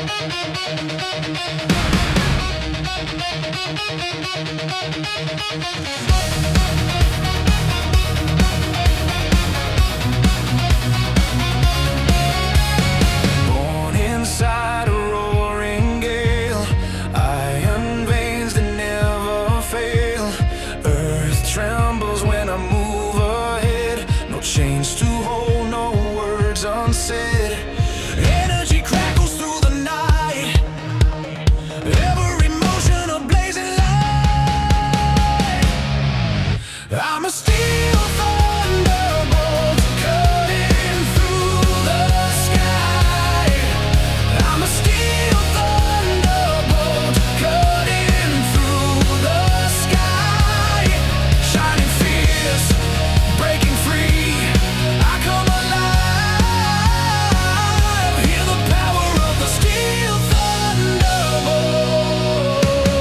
Born inside a roaring gale, iron veins that never fail. Earth trembles when I move ahead. No chains to hold, no words unsaid. Energy crackles through the night, every motion a blazing light. I'm a steel thunderbolt cutting through the sky. I'm a steel thunderbolt cutting through the sky. Shining fierce, breaking free, I come alive. Hear the power of the steel thunderbolt.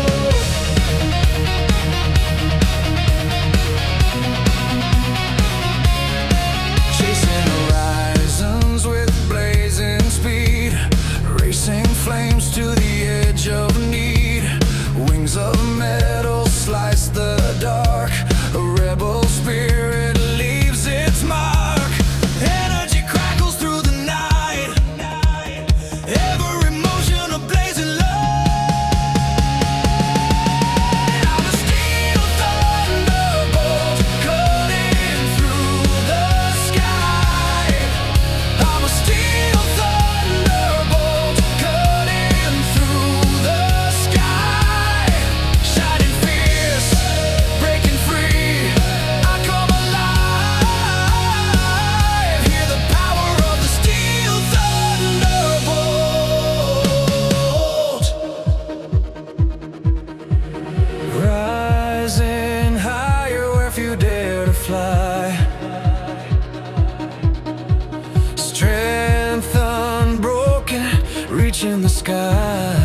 Chasing horizons with blazing speed, racing flames to the edge of need. Wings of metal slice the dark, a rebel spirit leaves its mark. Energy crackles through the night, every motion a blazing light. I'm a steel thunderbolt cutting through the sky. I'm a steel thunderbolt cutting through the sky. Shining fierce, breaking free, I come alive. Hear the power of the steel thunderbolt. Rising higher where few dare to fly. Strength unbroken, reaching the sky.